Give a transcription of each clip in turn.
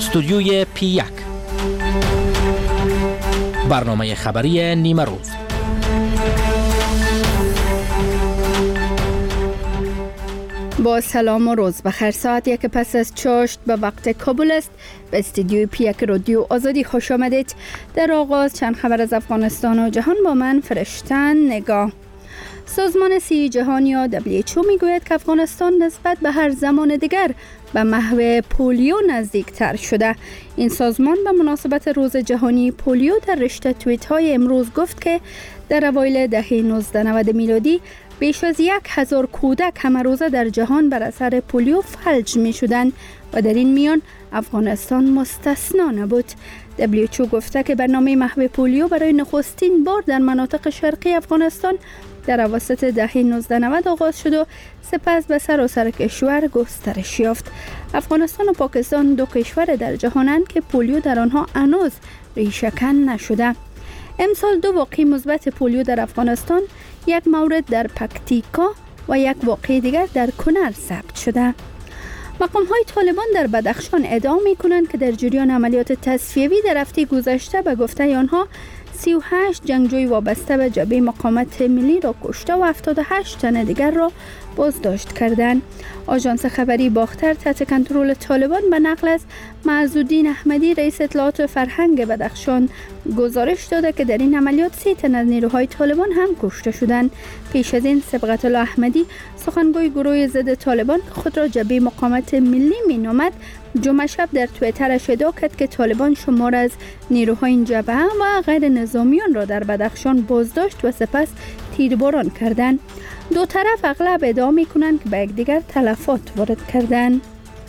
استودیوی P1 برنامه خبری نیمه روز. با سلام و روز بخیر. ساعت یک پس از چاشت به وقت کابل است. به استودیوی P1 رادیو آزادی خوش آمدید. در آغاز چند خبر از افغانستان و جهان با من فرشتن نگاه. سازمان صحی جهانی یا WHO میگوید که افغانستان نسبت به هر زمان دیگر به محو پولیو نزدیکتر شده. این سازمان به مناسبت روز جهانی پولیو در رشته توییت های امروز گفت که در اوایل دهه 1990 میلادی بیش از 1000 کودک همه روزه در جهان بر اثر پولیو فلج می شدند و در این میان افغانستان مستثنا نبود. WHO گفته که برنامه محو پولیو برای نخستین بار در مناطق شرقی افغانستان در اواسط دهه 1990 آغاز شد و سپس به سراسر کشور گسترش یافت. افغانستان و پاکستان دو کشور در جهانند که پولیو در آنها هنوز ریشه‌کن نشده. امسال دو واقعه مثبت پولیو در افغانستان، یک مورد در پکتیکا و یک واقعه دیگر در کنر ثبت شده. مقام‌های طالبان در بدخشان ادعا می‌کنند که در جریان عملیات تصفیوی در هفته گذشته به گفته آنها 38 جنگجوی وابسته به جبهه مقاومت ملی را کشته و 78 تن دیگر را بازداشت کردند. آژانس خبری باختر تحت کنترل طالبان به نقل از معزالدین احمدی رئیس اطلاعات فرهنگ بدخشان گزارش داده که در این عملیات 3 تن از نیروهای طالبان هم کشته شدند. پیش از این صبغت الله احمدی سخنگوی گروه ضد طالبان خود را جبهه مقاومت ملی مینامد جمعه شب در توییترش ادعا کرد که طالبان شمار از نیروهای این جبهه و غیر نظامیان را در بدخشان بازداشت و سپس تیرباران کردند. دو طرف اغلب ادعا می‌کنند که به یکدیگر تلفات وارد کردند.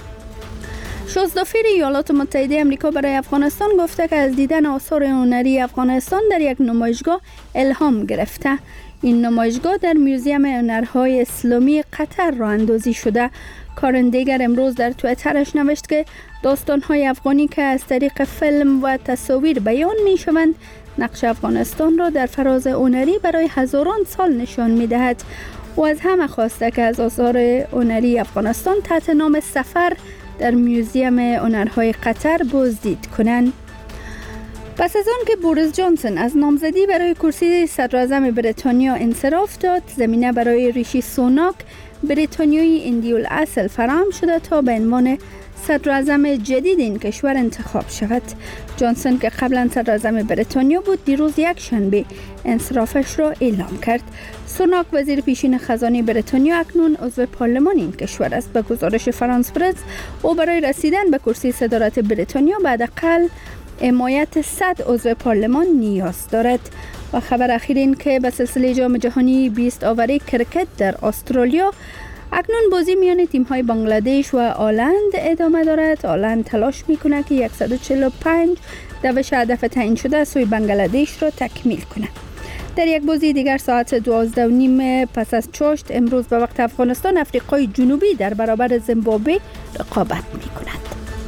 شازدافیر ایالات متحده آمریکا برای افغانستان گفته که از دیدن آثار هنری افغانستان در یک نمایشگاه الهام گرفته. این نمایشگاه در موزیم هنرهای اسلامی قطر راه اندازی شده. کارن دیگر امروز در توییترش نوشت که داستان‌های افغانی که از طریق فیلم و تصاویر بیان می‌شوند، نقش افغانستان را در فراز هنری برای هزاران سال نشان می‌دهد و از همه خواسته که از آثار هنری افغانستان تحت نام سفر در موزیم هنرهای قطر بازدید کنند. پس از آن که بوریس جانسون از نامزدی برای کرسی صدراعظم بریتانیا انصراف داد، زمینه برای ریشی سوناک بریتانیایی هندی الاصل فراهم شده تا به عنوان صدراعظم جدید این کشور انتخاب شود. جانسون که قبلا صدراعظم بریتانیا بود، دیروز یک شنبه انصرافش را اعلام کرد. سوناک وزیر پیشین خزانه بریتانیا اکنون عضو پارلمان این کشور است. به گزارش فرانس پرس او برای رسیدن به کرسی صدارت بریتانیا حداقل حمایت 100 عضو پارلمان نیاز دارد. و خبر اخیر این که به سلسله جام جهانی 20 آوری کرکت در استرالیا اکنون بازی میان تیم‌های بنگلادش و آلند ادامه دارد. آلند تلاش می‌کند که 145 دوش هدف تعیین شده سوی بنگلادش را تکمیل کند. در یک بازی دیگر ساعت 12:30 پس از چاشت امروز به وقت افغانستان آفریقای جنوبی در برابر زیمبابوه رقابت می‌کند.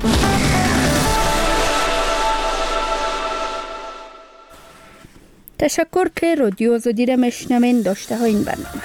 تشکر که رادیو آزادی را میشنوین. داشته های این برنامه.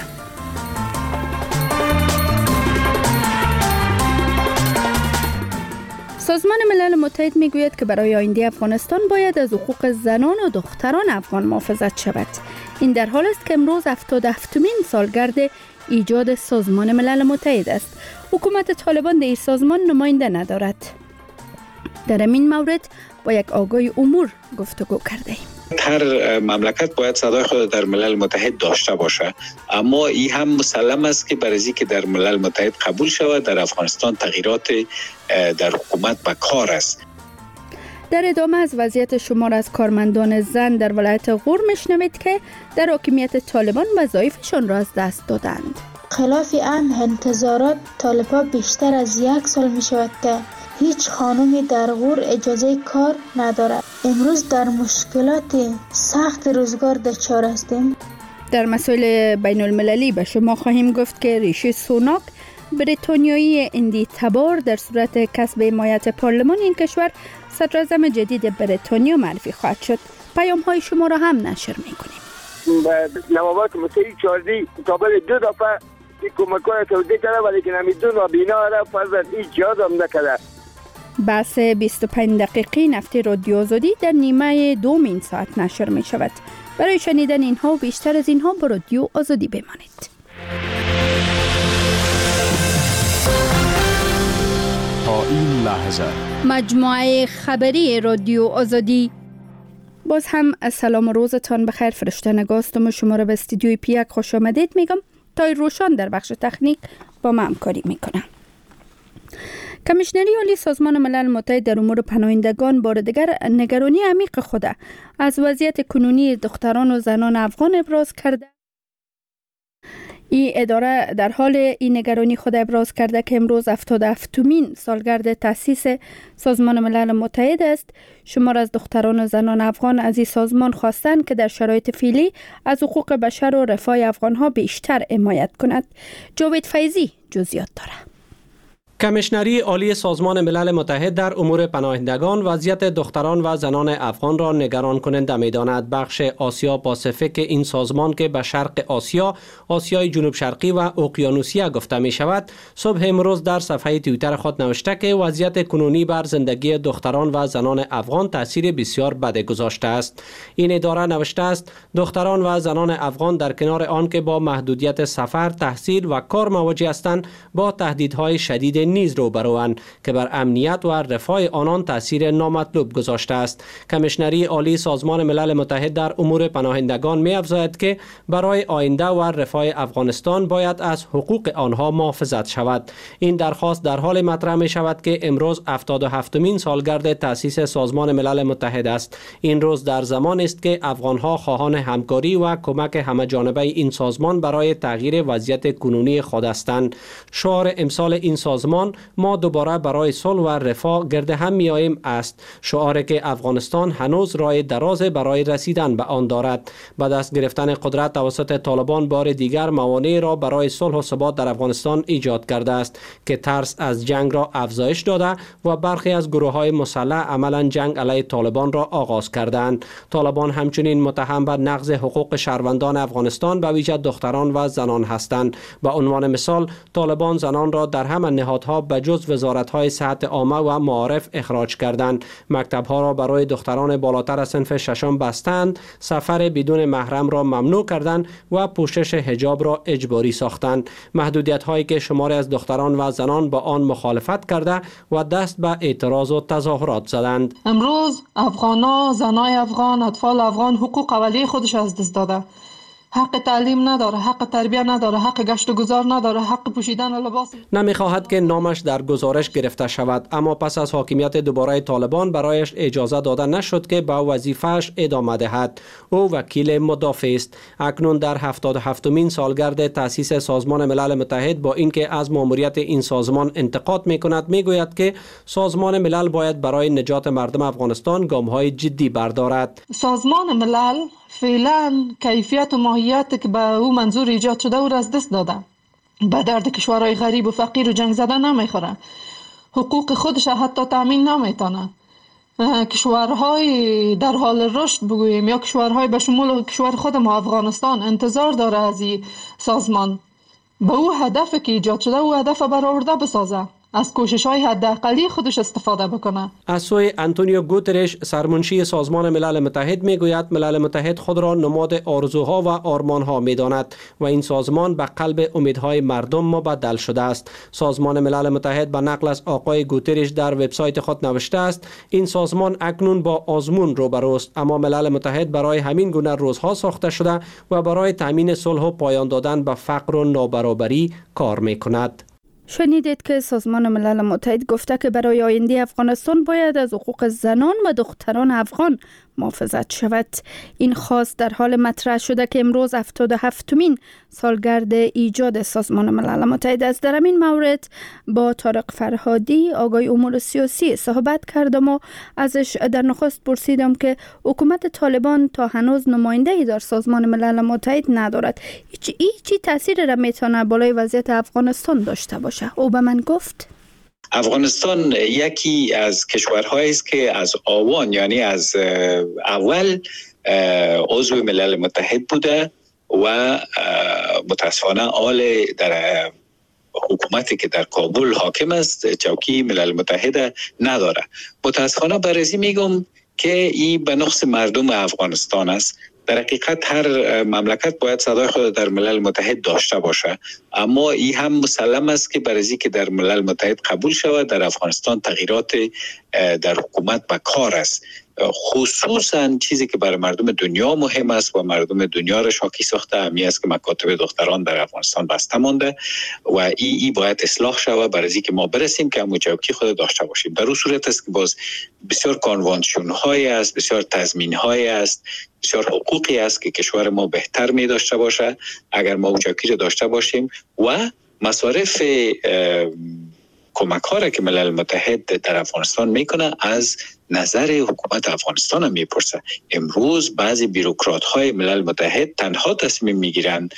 سازمان ملل متحد میگوید که برای آینده افغانستان باید از حقوق زنان و دختران افغان محافظت شود. این در حال است که امروز 77مین سالگرد ایجاد سازمان ملل متحد است. حکومت طالبان در این سازمان نماینده ندارد. در این مورد با یک آگاه امور گفتگو کرده ایم. هر مملکت باید صدای خود در ملل متحد داشته باشه، اما این هم مسلم است که برای اینکه در ملل متحد قبول شود در افغانستان تغییرات در حکومت به کار است. در ادامه از وضعیت شمار از کارمندان زن در ولایت غور میشنوید که در حاکمیت طالبان وظایفشان را از دست دادند. خلاف این انتظارات طالبان بیشتر از 1 سال می شود که هیچ خانمی در غور اجازه کار ندارد. امروز در مشکلات سخت روزگار دچار هستیم. در مسائل بین المللی به شما خواهیم گفت که ریشی سوناک بریتانیایی هندی تبار در صورت کسب حمایت پارلمان این کشور صدراعظم جدید بریتانیا معرفی خواهد شد. پیام های شما را هم نشر میکنیم. نوابات متحده چاردی تابل 2 دفعه کمک‌های توده کرده ولی که نمیدون و بینا را فرض هیچ یاد هم نکرده. بحث 25 دقیقی نفت رادیو آزادی در نیمه دوم این ساعت نشر می شود. برای شنیدن اینها و بیشتر از اینها با رادیو آزادی بمانید. تا این لحظه مجموعه خبری رادیو آزادی. باز هم سلام و روزتان بخیر. فرشته نگاستم و شما را به استودیوی پیک خوش آمدید میگم. تای روشان در بخش تکنیک با ما همکاری میکنم. کمیشنری عالی سازمان ملل متحد در امور پناهندگان بار دیگر نگرانی عمیق خود از وضعیت کنونی دختران و زنان افغان ابراز کرده. این اداره در حال این نگرانی خود ابراز کرده که امروز 77مین سالگرد تأسیس سازمان ملل متحد است. شمار از دختران و زنان افغان از این سازمان خواستند که در شرایط فعلی از حقوق بشر و رفاه افغانها بیشتر حمایت کند. جاوید فیضی جزئیات دارد. کمیشنری عالی سازمان ملل متحد در امور پناهندگان وضعیت دختران و زنان افغان را نگران کننده می‌داند. بخش آسیا پاسیفیک این سازمان که به شرق آسیا، آسیای جنوب شرقی و اقیانوسیه گفته می شود، صبح امروز در صفحه توییتر خود نوشته که وضعیت کنونی بر زندگی دختران و زنان افغان تاثیر بسیار بد گذاشته است. این اداره نوشته است دختران و زنان افغان در کنار آن که با محدودیت سفر، تحصیل و کار مواجه هستند، با تهدیدهای شدید نیز روبروند که بر امنیت و رفاه آنان تاثیر نامطلوب گذاشته است. کمیشنری عالی سازمان ملل متحد در امور پناهندگان می‌افزاید که برای آینده و رفاه افغانستان باید از حقوق آنها محافظت شود. این درخواست در حال مطرح می شود که امروز 77مین سالگرد تأسیس سازمان ملل متحد است. این روز در زمان است که افغانها خواهان همکاری و کمک همه‌جانبه این سازمان برای تغییر وضعیت کنونی خود هستند. شعار امسال این سازمان ما دوباره برای صلح و رفاه گرد هم میاییم است. شعاری که افغانستان هنوز راه دراز برای رسیدن به آن دارد. با دست گرفتن قدرت توسط طالبان بار دیگر موانع را برای صلح و ثبات در افغانستان ایجاد کرده است که ترس از جنگ را افزایش داده و برخی از گروه‌های مسلح عملاً جنگ علیه طالبان را آغاز کردند. طالبان همچنین متهم به نقض حقوق شهروندان افغانستان به ویژه دختران و زنان هستند. به عنوان مثال طالبان زنان را در همه نهادها به جز وزارت‌های صحت عامه و معارف اخراج کردند. مکتب‌ها را برای دختران بالاتر از صنف ششم بستند، سفر بدون محرم را ممنوع کردند و پوشش حجاب را اجباری ساختند. محدودیت‌هایی که شماری از دختران و زنان با آن مخالفت کرده و دست به اعتراض و تظاهرات زدند. امروز افغان‌ها، زنای افغان، اطفال افغان حقوق اولیه خودش از دست داده. حق تعلیم نداره، حق تربیت نداره، حق گشت و گذار نداره، حق پوشیدن لباس نمیخواهد که نامش در گزارش گرفته شود، اما پس از حاکمیت دوباره طالبان برایش اجازه داده نشد که به وظیفه‌اش ادامه دهد. او وکیل مدافع است. اکنون در 77مین سالگرد تأسیس سازمان ملل متحد با اینکه از ماموریت این سازمان انتقاد میکند، میگوید که سازمان ملل باید برای نجات مردم افغانستان گام‌های جدی بردارد. سازمان ملل فعلا کیفیت و ماهیت که به او منظور ایجاد شده او را از دست داده. به درد کشورهای غریب و فقیر و جنگ زده نمیخوره. حقوق خودش حتی تامین نمیتونه. کشورهای در حال رشد بگوییم یا کشورهای به شمول کشور خود ما افغانستان انتظار داره از این سازمان به او هدف که ایجاد شده او هدف برآورده بسازه، از کوشش‌های حداقلی خودش استفاده بکنه. از سوی آنتونیو گوترش سرمنشی سازمان ملل متحد میگوید ملل متحد خود را نماد آرزوها و آرمانها میداند و این سازمان به قلب امیدهای مردم مبدل شده است. سازمان ملل متحد به نقل از آقای گوترش در وبسایت خود نوشته است این سازمان اکنون با آزمون روبروست، اما ملل متحد برای همین گونه روزها ساخته شده و برای تامین صلح و پایان دادن به فقر و نابرابری کار میکند. شنیدید که سازمان ملل متحد گفته که برای آینده افغانستان باید از حقوق زنان و دختران افغان محافظت شود. این خواست در حال مطرح شده که امروز 77مین سالگرد ایجاد سازمان ملل متحد است. در این مورد با طارق فرهادی آقای امور سیاسی صحبت کردم و ازش در نخست پرسیدم که حکومت طالبان تا هنوز نماینده‌ای در سازمان ملل متحد ندارد. چی تاثیر را میتونه بالای وضعیت افغانستان داشته باشه؟ او به من گفت افغانستان یکی از کشورهایی است که از آوان یعنی از اول عضو ملل متحد بوده و متاسفانه حال در حکومتی که در کابل حاکم است چوکی ملل متحد نداره. متاسفانه برای میگم که این به نقص مردم افغانستان است. در حقیقت هر مملکت باید صدای خود در ملل متحد داشته باشه، اما این هم مسلم است که برای که در ملل متحد قبول شود در افغانستان تغییرات در حکومت و کار است، خصوصا چیزی که برای مردم دنیا مهم است و مردم دنیا را شاکی ساخته همی است که مکاتب دختران در افغانستان بسته مانده و ای باید اصلاح شود برای که ما برسیم که همون چوکی خود داشته باشیم. در اون صورت است که باز بسیار کانوانسیون های است، بسیار تضمین های است، بسیار حقوقی است که کشور ما بهتر می داشته باشه اگر ما اون چوکی را داشته باشیم و مصارف کمک ها را که ملل متحد در افغانستان میکنه از نظر حکومت افغانستان هم میپرسه. امروز بعضی بیروکرات های ملل متحد تنها تصمیم میگیرن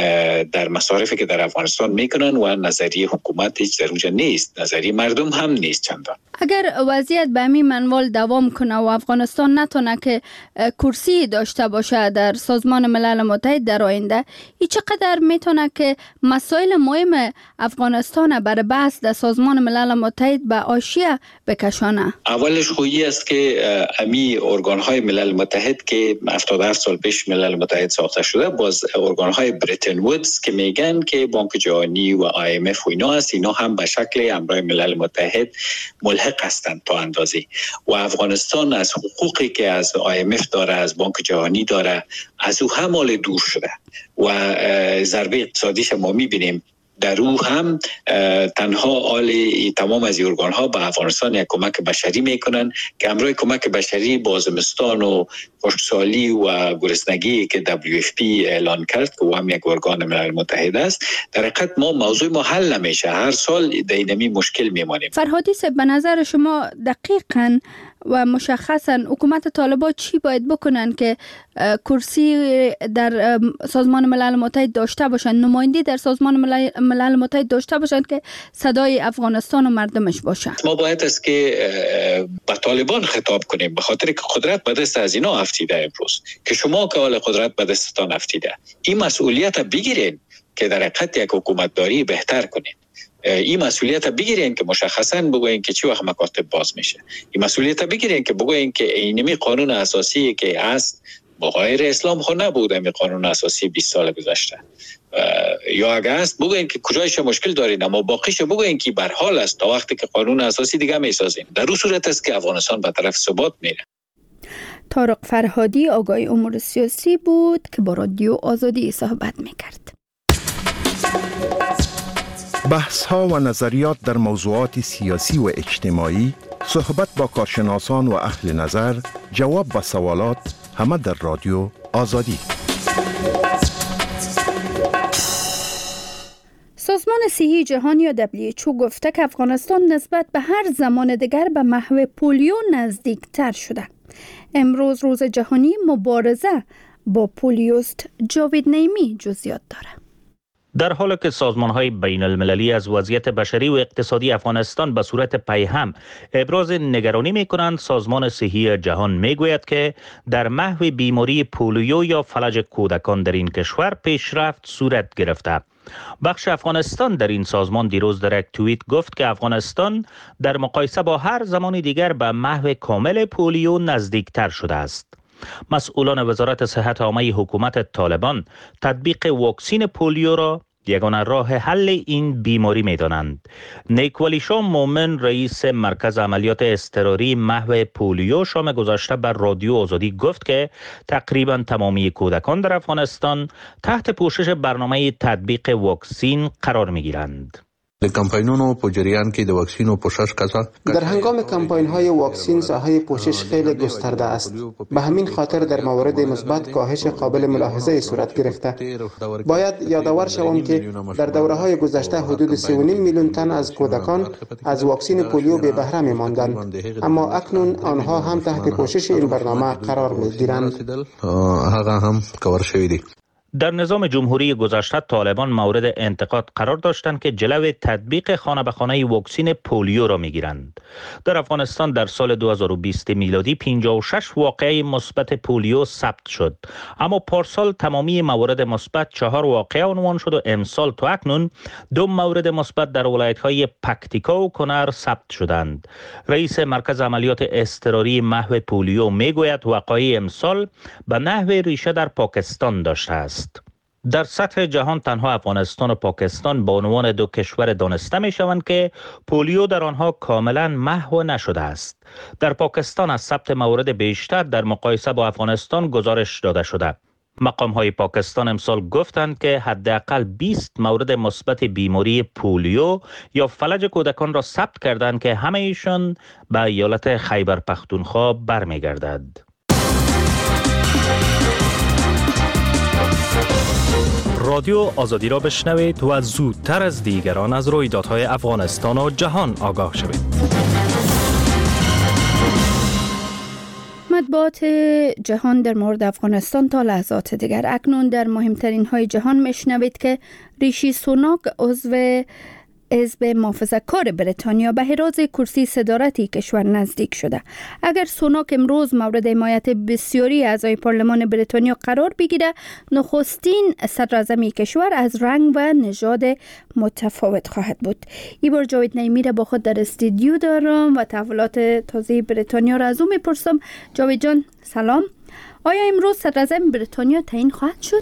در مصارفی که در افغانستان میکنن و نظریه حکومت هیچ در اونجا نیست، نظریه مردم هم نیست چندان. اگر وضعیت به همین منوال دوام کنه و افغانستان نتونه که کرسی داشته باشه در سازمان ملل متحد در آینده، این چقدر میتونه که مسائل مهم افغانستان برای بحث در سازمان ملل متحد به حاشیه بکشانه؟ اولش خویی است که امی ارگان‌های ملل متحد که 77 سال پیش ملل متحد ساخته شده، باز ارگان‌های بریتن وودز که میگن که بانک جهانی و IMF و اینا است، اینا هم به شکل همراه ملل متحد ملحق هستند تا اندازه و افغانستان از حقوقی که از IMF داره، از بانک جهانی داره، از او هم مال دور شده و ضربه اقتصادیش ما می‌بینیم. در او هم تنها تمام از ارگان ها به افغانستان یک کمک بشری میکنن که همراه کمک بشری با زمستان و خشکسالی و گرسنگی که WFP اعلان کرد که او هم یک ارگان ملل متحد است، در حقیقت موضوع ما حل نمیشه، هر سال دینمی مشکل میمانیم. فرهادی صاحب، به نظر شما دقیقاً و مشخصاً حکومت طالبان چی باید بکنن که کرسی در سازمان ملل متحد داشته باشن، نمایندگی در سازمان ملل متحد داشته باشن که صدای افغانستان و مردمش باشه؟ ما باید است که با طالبان خطاب کنیم، به خاطر که قدرت به دست از اینا افتیده امروز که شما که حال قدرت به دستتان افتیده، این مسئولیت بگیرین که در حقیقت یک حکومتداری بهتر کنین. این مسئولیت بگیرین که مشخصاً بگوین که چی وقت مکاتب باز میشه. این مسئولیت بگیرین که بگوین که اینمی قانون اساسی که هست با غیر اسلام خود نبوده، می قانون اساسی 20 سال گذشته، یا اگر هست بگوین که کجایش مشکل دارین، اما باقیش بگوین که بر حال است تا وقتی که قانون اساسی دیگه میسازین. در اون صورت است که افغانستان به طرف ثبات میره. طارق فرهادی آگاه امور سیاسی بود که با رادیو آزادی صحبت میکرد. بحث‌ها و نظریات در موضوعات سیاسی و اجتماعی، صحبت با کارشناسان و اهل نظر، جواب به سوالات، همه در رادیو آزادی. سازمان صحی جهانی یا WHO گفته که افغانستان نسبت به هر زمان دیگر به محو پولیو نزدیکتر شده. امروز روز جهانی مبارزه با پولیوست. جاوید نعیمی جزئیات داره. در حالی که سازمان‌های بین المللی از وضعیت بشری و اقتصادی افغانستان به صورت پیهم ابراز نگرانی می‌کنند، سازمان صحی جهان می‌گوید که در محو بیماری پولیو یا فلج کودکان در این کشور پیشرفت صورت گرفته. بخش افغانستان در این سازمان دیروز در یک توییت گفت که افغانستان در مقایسه با هر زمان دیگر به محو کامل پولیو نزدیکتر شده است. مسئولان وزارت صحت عامه حکومت طالبان تطبیق واکسین پولیو را یگانه راه حل این بیماری می دانند. نیکولی شاه مومن، رئیس مرکز عملیات اضطراری محو پولیو، شام گذشته بر رادیو آزادی گفت که تقریبا تمامی کودکان در افغانستان تحت پوشش برنامه تطبیق واکسین قرار می گیرند. در هنگام کمپاین‌های واکسین ساحه پوشش خیلی گسترده است. به همین خاطر در موارد مثبت کاهش قابل ملاحظه صورت گرفته. باید یادآور شوم که در دوره‌های گذشته حدود 3.5 میلیون تن از کودکان از واکسین پولیو بی بهره می‌ماندند، اما اکنون آنها هم تحت پوشش این برنامه قرار می‌گیرند. در نظام جمهوری گذشته طالبان مورد انتقاد قرار داشتند که جلوی تطبیق خانه به خانه واکسن پولیو را میگیرند. در افغانستان در سال 2020 میلادی 56 واقعه مثبت پولیو ثبت شد، اما پارسال تمامی موارد مثبت 4 واقعه عنوان شد و امسال تا اکنون 2 مورد مثبت در ولایت‌های پکتیکا و کنر ثبت شدند. رئیس مرکز عملیات اضطراری محو پولیو میگوید وقایع امسال به نحو ریشه در پاکستان داشته است. در سطح جهان تنها افغانستان و پاکستان به عنوان 2 کشور دانسته می شوند که پولیو در آنها کاملا محو نشده است. در پاکستان از ثبت موارد بیشتر در مقایسه با افغانستان گزارش داده شده. مقام های پاکستان امسال گفتند که حداقل 20 مورد مثبت بیماری پولیو یا فلج کودکان را ثبت کردند که همه ایشان به ایالت خیبر پختونخوا برمیگردد. رادیو آزادی را بشنوید و زودتر از دیگران از رویدادهای افغانستان و جهان آگاه شوید. مطبوعات جهان در مورد افغانستان تا لحظات دیگر. اکنون در مهمترین های جهان میشنوید که ریشی سوناک عضو حزب محافظه‌کار بریتانیا به حراز کرسی صدارتی کشور نزدیک شده. اگر سوناک امروز مورد حمایت بسیاری اعضای پارلمان بریتانیا قرار بگیره، نخستین صدراعظم کشور از رنگ و نژاد متفاوت خواهد بود. این بار جاوید نعیمی را با خود در استودیو دارم و تحولات تازه بریتانیا را از او میپرسم. جاوید جان سلام. آیا امروز صدراعظم بریتانیا تعیین خواهد شد؟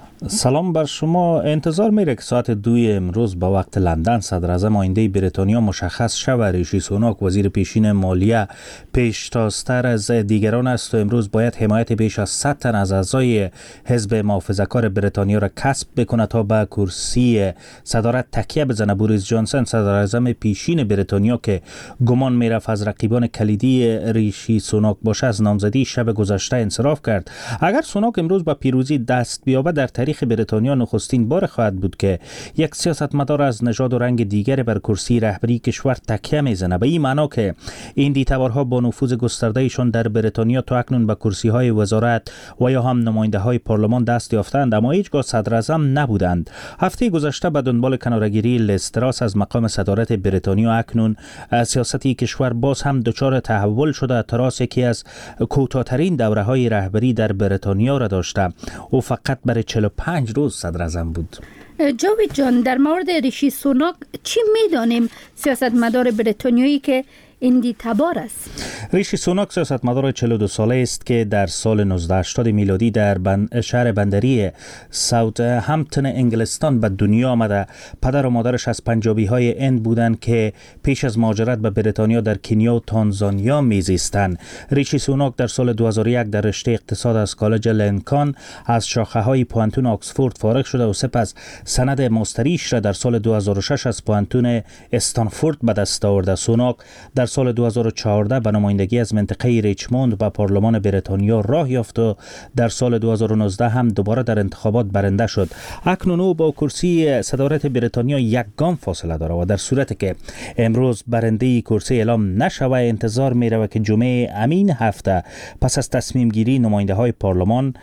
سلام بر شما. انتظار میره که ساعت 2 امروز به وقت لندن صدراعظم آینده بریتانیا مشخص شود. ریشی سوناک وزیر پیشین مالیه پیشتازتر از دیگران است و امروز باید حمایت بیش از 100 تن از اعضای حزب محافظه‌کار بریتانیا را کسب بکنه تا به کرسی صدارت تکیه بزنه. بوریس جانسن صدراعظم پیشین بریتانیا که گمان میرفت از رقیبان کلیدی ریشی سوناک باشه، از نامزدی شب گذشته انصراف کرد. اگر سوناک امروز با پیروزی دست بیابد، در تاریخ بریتانیا نخستین بار خواهد بود که یک سیاستمدار از نژاد و رنگ دیگر بر کرسی رهبری کشور تکیه میزنه. به این معنا که این دیتبارها با نفوذ گستردهشان در بریتانیا تا اکنون به کرسی‌های وزارت و یا هم نماینده‌های پارلمان دست یافتند، اما هیچگاه صدراعظم نبودند. هفته گذشته به دنبال کناره‌گیری لیز تراس از مقام صدارت بریتانیا، اکنون سیاستی کشور باز هم دچار تحول شده. تراس یکی از کوتاه‌ترین دوره‌های رهبری در بریتانیا را داشته. او فقط برای 45 روز صدراعظم بود. جاوید جان، در مورد ریشی سوناک چی میدانیم سیاستمدار بریتانیایی که این تبار است؟ ریشی سوناک سیاستمدار 42 ساله است که در سال 1980 میلادی در شهر بندری ساوت همپتون انگلستان به دنیا آمده. پدر و مادرش از پنجابی‌های هند بودند که پیش از مهاجرت به بریتانیا در کنیا و تانزانیا میزیستند. ریشی سوناک در سال 2001 در رشته اقتصاد از کالج لینکان از شاخه‌های پوانتون آکسفورد فارغ شده و سپس سند ماستریش را در سال 2006 از پوانتون استنفورد به دست آورد. سوناک در سال 2014 به نمایندگی از منطقه ریچموند به پارلمان بریتانیا راه یافت و در سال 2019 هم دوباره در انتخابات برنده شد. اکنون او با کرسی صدارت بریتانیا یک گام فاصله داره و در صورتی که امروز برنده کرسی اعلام نشود، انتظار می رود که جمعه همین هفته پس از تصمیم گیری نماینده های پارلمان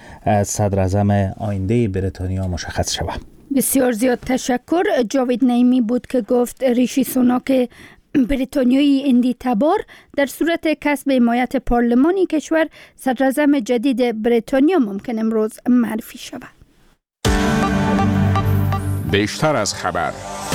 صدراعظم آینده بریتانیا مشخص شود. بسیار زیاد تشکر. جاوید نعیمی بود که گفت ریشی سوناک بریتانیایی اندی تبار در صورت کسب حمایت پارلمانی کشور صدراعظم جدید بریتانیا ممکن امروز معرفی شود. بیشتر از خبر.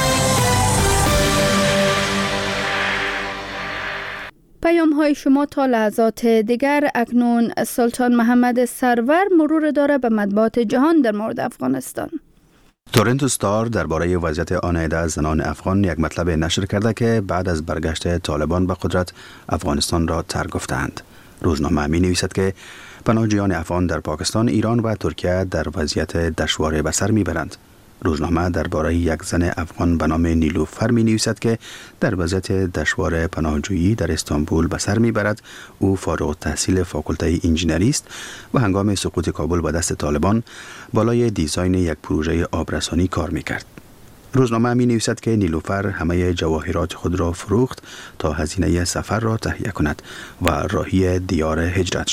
پیام های شما تا لحظات دیگر. اکنون سلطان محمد سرور مرور داره به مطبوعات جهان در مورد افغانستان. تورنتو ستار درباره وضعیت آن عده زنان افغان یک مطلب نشر کرده که بعد از برگشت طالبان به قدرت افغانستان را ترک گفتند. روزنامه می نویسد که پناهجویان افغان در پاکستان، ایران و ترکیه در وضعیت دشوار به سر می برند. روزنامه درباره یک زن افغان به نام نیلوفر می نویسد که در وضعیت دشوار پناهجویی در استانبول به سر می برد. او فارغ التحصیل فاکولته انجینری است و هنگام سقوط کابل به دست طالبان بالای دیزاین یک پروژه آبرسانی کار می کرد. روزنامه می نویسد که نیلوفر همه جواهرات خود را فروخت تا هزینه سفر را تهیه کند و راهی دیار هجرت شد.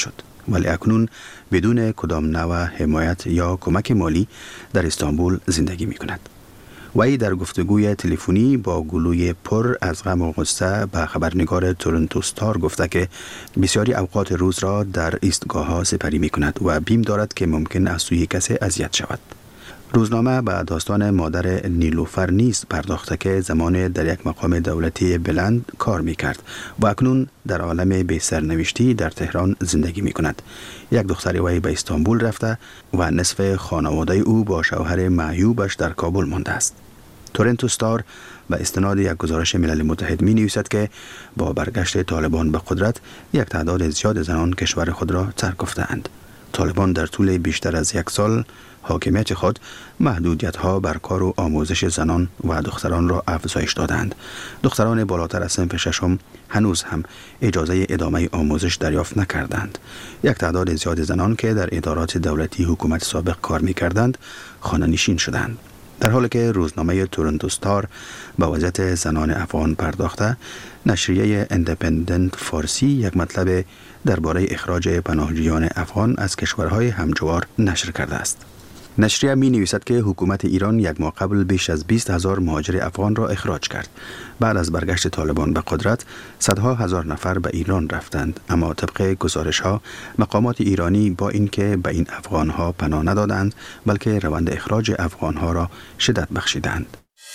ولی اکنون بدون کدام نوع حمایت یا کمک مالی در استانبول زندگی می کند. وی در گفتگوی تلفنی با گلوی پر از غم و غصه به خبرنگار تورنتو استار گفته که بسیاری اوقات روز را در ایستگاه‌ها سپری می کند و بیم دارد که ممکن از سوی کسی اذیت شود. روزنامه به داستان مادر نیلوفر نیز پرداخته که زمان در یک مقام دولتی بلند کار می کرد و اکنون در عالم بی سرنوشتی در تهران زندگی می کند. یک دختر وی به استانبول رفته و نصف خانواده او با شوهر معیوبش در کابل مانده است. تورنتو استار به استناد یک گزارش ملل متحد می نویسد که با برگشت طالبان به قدرت یک تعداد زیاد زنان کشور خود را ترک گفته‌اند. طالبان در طول بیشتر از یک سال حاکمیت خود محدودیت‌ها بر کار و آموزش زنان و دختران را افزایش دادند. دختران بالاتر از صنف ششم هنوز هم اجازه ادامه آموزش دریافت نکردند. یک تعداد زیاد زنان که در ادارات دولتی حکومت سابق کار می‌کردند، خانه‌نشین شدند. در حالی که روزنامه تورنتو استار به وضعیت زنان افغان پرداخته، نشریه اندپندنت فارسی یک مطلب درباره اخراج پناهجویان افغان از کشورهای همجوار نشر کرده است. نشریه می نویسد که حکومت ایران یک ماه قبل بیش از 20,000 مهاجر افغان را اخراج کرد. بعد از برگشت طالبان به قدرت، صدها هزار نفر به ایران رفتند، اما طبق گزارش ها مقامات ایرانی با اینکه به این افغان ها پناه ندادند، بلکه روند اخراج افغان ها را شدت بخشیدند.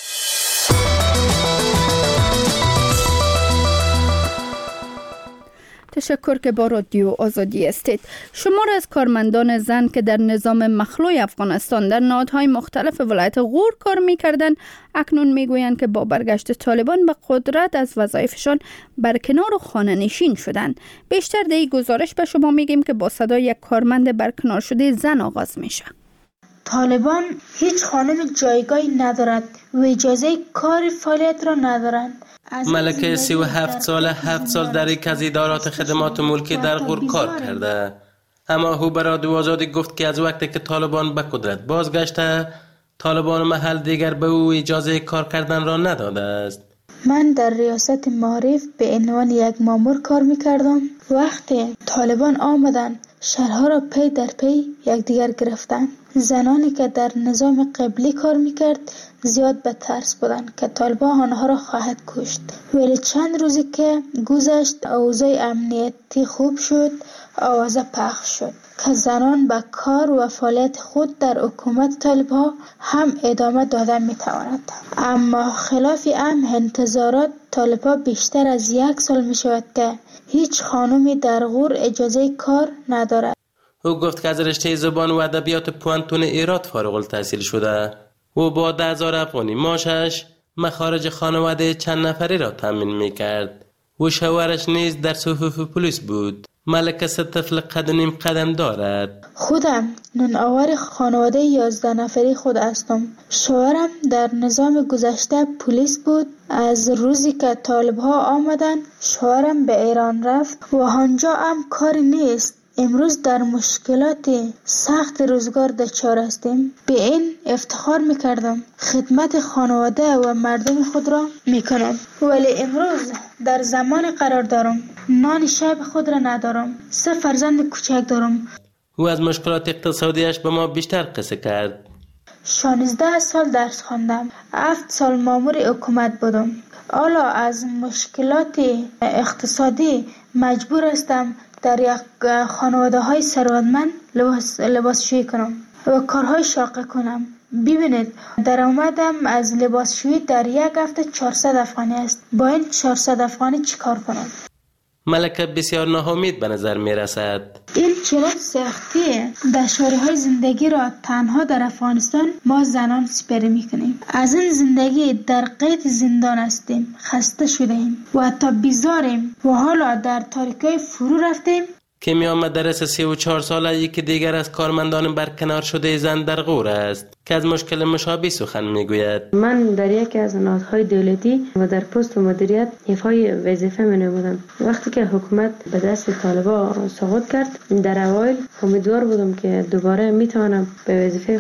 تشکر که با رادیو آزادی هستید. شمار از کارمندان زن که در نظام مخلوع افغانستان در نهادهای مختلف ولایت غور کار می‌کردند، اکنون می‌گویند که با برگشت طالبان به قدرت از وظایفشان برکنار و خانه‌نشین شدند. بیشتر در این گزارش به شما میگیم که با صدای یک کارمند برکنار شده زن آغاز میشه. طالبان هیچ خانم جایگاهی ندارد و اجازه کار فعالیت را ندارند. ملکه 37 ساله 7 سال در یک از ادارات خدمات ملکی در غور کار کرده، اما او به رادیو آزادی گفت که از وقتی که طالبان به قدرت بازگشته، طالبان محل دیگر به او اجازه کار کردن را نداده است. من در ریاست معارف به عنوان یک مامور کار میکردم. وقتی طالبان آمدن شهرها را پی در پی یکدیگر گرفتند. زنانی که در نظام قبلی کار میکرد زیاد به ترس بودند که طالبان آنها را خواهد کشت. ولی چند روزی که گذشت اوضاع امنیتی خوب شد، آوازه پخش شد که زنان به کار و فعالیت خود در حکومت طالبان هم ادامه دادن میتواند. اما خلاف انتظارات طالبان بیشتر از یک سال میشود که هیچ خانمی در غور اجازه کار ندارد. او گفت که از رشته زبان و ادبیات پوانتون ایراد فارغ التحصیل شده. او با 10,000 افغانی معاشش مخارج خانواده چند نفری را تامین میکرد. و شوهرش نیز در صفوف پلیس بود. ملکه 3 طفل قد و نیم قدم دارد. خودم نون‌آور خانواده 11 نفری خود هستم. شوهرم در نظام گذشته پلیس بود. از روزی که طالب‌ها آمدن شوهرم به ایران رفت و آنجا هم کاری نیست. امروز در مشکلات سخت روزگار دچار هستیم. به این افتخار میکردم خدمت خانواده و مردم خود را میکنم، ولی امروز در زمان قرار دارم نان شب خود را ندارم. 3 فرزند کوچک دارم. او از مشکلات اقتصادیش به ما بیشتر قصه کرد. 16 سال درس خواندم. 7 سال مامور حکومت بودم. حالا از مشکلات اقتصادی مجبور هستم در یک خانواده های ثروتمند لباسشویی کنم و کارهای شاقه کنم. ببینید درآمدم از لباسشویی در یک هفته 400 افغانی است. با این 400 افغانی چیکار کنم؟ ملکه بسیار ناامید به نظر می رسد. این چنین سختی دشواری‌های زندگی را تنها در افغانستان ما زنان سپری می‌کنیم. از این زندگی در قید زندان هستیم، خسته شدیم و حتی بیزاریم و حالا در تاریکی فرو رفتیم. کیمیا مدرس 34 ساله یکی دیگر از کارمندان برکنار شده زن در غور است که از مشکل مشابه سخن میگوید. من در یکی از نهادهای دولتی و در پست مدیریت ایفای وظیفه می‌نمودم. وقتی که حکومت به دست طالبان سقوط کرد، در اوایل امیدوار بودم که دوباره میتوانم به وظیفه خود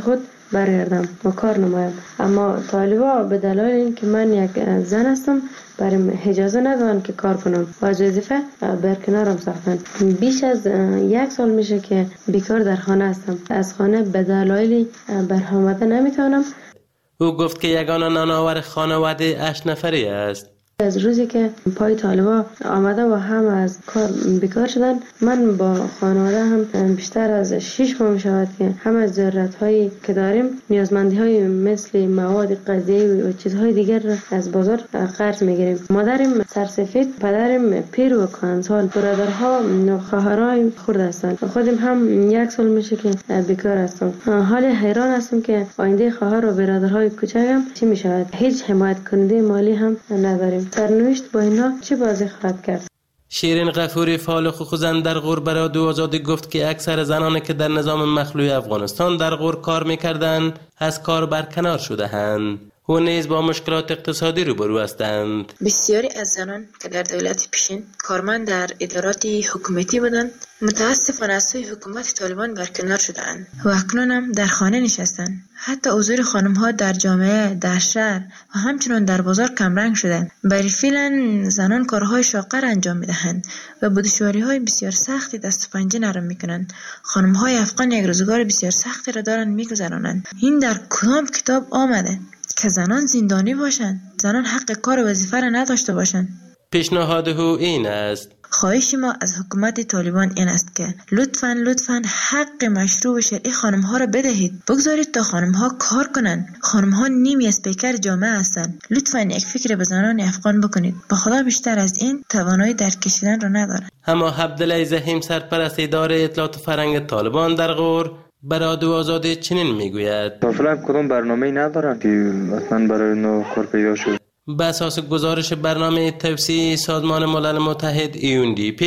برگردم و کار نمایم. اما طالبا به دلایل اینکه من یک زن هستم برام اجازه ندادن که کار کنم و از وظیفه برکنارم ساختن. بیش از 1 سال میشه که بیکار در خانه هستم. از خانه به دلایلی برآمده نمیتونم. او گفت که یگانه نانآور خانواده 8 نفری است. از روزی که پای طالبا آمده و هم از کار بیکار شدن، من با خانواده هم بیشتر از 6 ماه شود که هم از ضرورت‌هایی که داریم، نیازمندی‌های مثل مواد غذایی و چیزهای دیگر را از بازار قرض می‌گیریم. مادرم سرسفید، پدرم پیر و کهنسال، برادرها و خواهرای خرد هستند. خودم هم 1 سال میشه که بیکار هستم. حال حیران هستم که آینده خواهر و برادرهای کوچکم چی می‌شود. هیچ حمایت کننده مالی هم نداریم. سرنوشت با اینا چه بازی خواهد کرد؟ شیرین غفوری فعال حقوق زن در غور به رادیو آزادی گفت که اکثر زنانی که در نظام مخلوع افغانستان در غور کار می‌کردند از کار برکنار شده‌اند و نیز با مشکلات اقتصادی روبرو هستند. بسیاری از زنان که در دولت پیشین کارمند در ادارات حکومتی بودند، متاسفانه از سوی حکومت طالبان برکنار شدند و اکنون هم در خانه نشستند. حتی حضور خانم‌ها در جامعه، در شهر و همچنین در بازار کمرنگ شدند. برای فعلا زنان کارهای شاقر انجام می‌دهند و با دشواری‌های بسیار سختی دست و پنجه نرم می‌کنند. خانم‌های افغان یک روزگار بسیار سختی را دارند می‌گذرانند. این در کدام کتاب آمده که زنان زندانی باشند؟ زنان حق کار و وظیفه را نداشته باشند؟ پیشنهاد او این است: خواهش ما از حکومت طالبان این است که لطفاً حق مشروع و شرعی خانم‌ها را بدهید. بگذارید تا خانم‌ها کار کنند. خانم‌ها نیمی از پیکر جامعه هستند. لطفاً یک فکر به زنان افغان بکنید. به خدا بیشتر از این توانایی درک کشیدن را ندارند. اما عبدالله زحیم سرپرست اداره اطلاعات فرهنگ طالبان در غور به رادیو آزادی چنین میگوید: فعلا کدام برنامه‌ای ندارند که اصلا برای نو کار پیدا شد. به اساس گزارش برنامه توسعه سازمان ملل متحد UNDP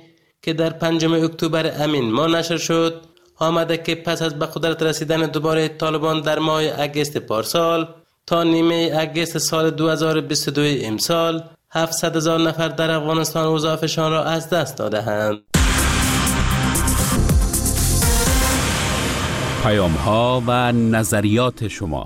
که در 5 اکتبر امین ماه نشر شد، آمده که پس از به قدرت رسیدن دوباره طالبان در ماه اگست پارسال تا نیمه اگست سال 2022 امسال 700,000 نفر در افغانستان وظایفشان را از دست داده‌اند. پیام‌ها و نظریات شما.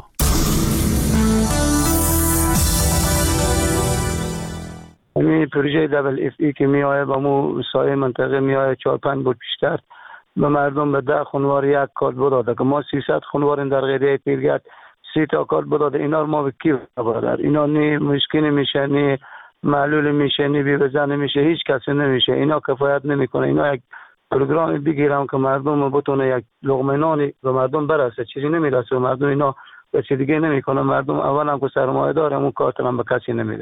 این پروژه WFP که می آید با مو سایه منطقه می آید 4-5 بود بیشتر به مردم به 10 خانوار 1 کارت بداده که ما 300 خانوار در قریه پیرگرد 30 تا کارت بداده. اینا رو ما به کی برادر؟ اینا نه مشکل میشه، نه معلول میشه، نه بی بزن میشه، هیچ کسی نمیشه. اینا کفایت نمیکنه. اینا یک پروگرام بگیرم که مردم بتونه یک لقمه نانی به مردم برسه. چیزی نمیرسه به مردم. اینا به چیز دیگه نمیکنه. مردم اول هم که سرمایه داره اون کارت هم به کسی نمیده.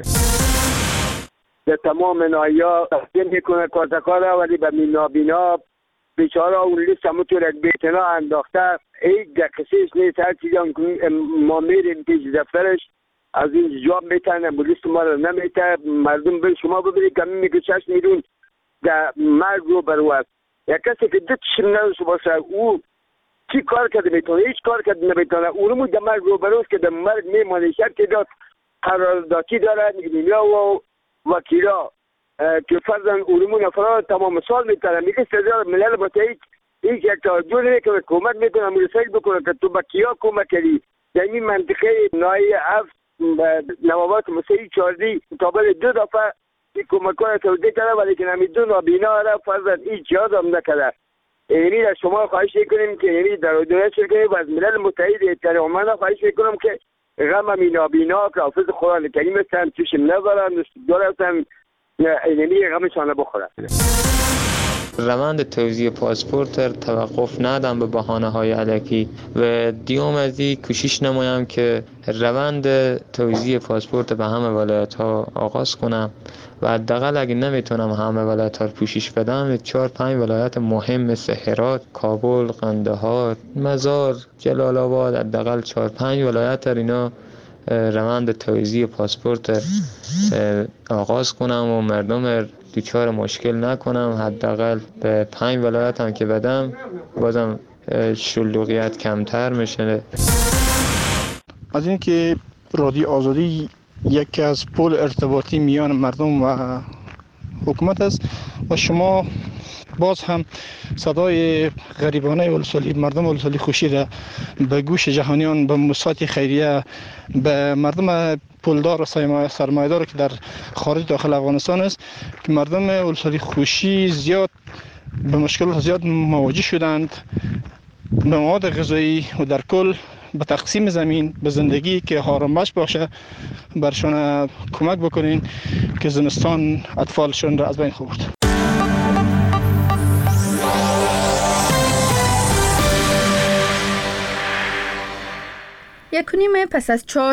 به تمام نایا تقدیم میکنه کارتکارا، ولی به نابینا بیچاره اون لیست همونطور یک بیتنا انداخته. هیچ دقیقیش نیست. هر چیزی هم ما میریم پیش دفترش از این جواب میتن، لیست ما رو نمیته. مردم به شما ببینید که میگه 6 میلیون در مرگ رو برواست. یک کسی که 2 چشم نداشته باشه او چی کار کرده میتونه؟ هیچ کار کرده نمیتونه. اونمو در مرگ رو برواست که در مرگ میمانه. شرطی داد قراردادی داره نیا و وکیلا که فرضاً علوم نفرات تمام سال میتونه. میگه سازمان ملل متحد هیچ یک توجه نمیکنه. حکومت میتونه مرسل بکنه که تو با کیا کمک کردی. در این منطقه ناحیه افت نوابات موسیقی 14 مطابق 2 دفعه کمک‌های توزیع کرده، ولی که همین 2 نابینا را فرضاً هیچ یاد هم نکرده. یعنی از شما خواهش میکنیم که یعنی در دنیا شرکت و از ملل متحد اطلاع عمان خواهش میکنم که غم همی نابینا که حافظ قرآن کریم هستن توشم ندارن دارن یعنی غمشان بخورن. روند توزیع پاسپورت توقف ندم به بهانه‌های الکی و دیوم از این کوشش نمایم که روند توزیع پاسپورت به همه ولایت‌ها آغاز کنم و حداقل اگه نمیتونم همه ولایت‌ها رو پوشش بدم 4-5 ولایت مهم مثل هرات، کابل، قندهار، مزار، جلال آباد، حداقل 4-5 ولایت اینا روند توزیع پاسپورت آغاز کنم و مردم دوچار مشکل نکنم. حداقل به 5 ولایت هم که بدم بازم شلوغیت کمتر میشه. از اینکه رادیو آزادی یکی از پل ارتباطی میان مردم و حکومت است و شما باز هم صدای غریبانه ولسوالی مردم ولسوالی خوشی را به گوش جهانیان، به مؤسسات خیریه، به مردم پولدار و سرمایه‌دار که در خارج داخل افغانستان است که مردم ولسوالی خوشی زیاد به مشکلات زیاد مواجه شدند، به مواد غذایی و در کل به تقسیم زمین به زندگی که آرامش باشه برشان کمک بکنین که زمستان اطفالشون را از بین خورد. یک و نیم پس از 4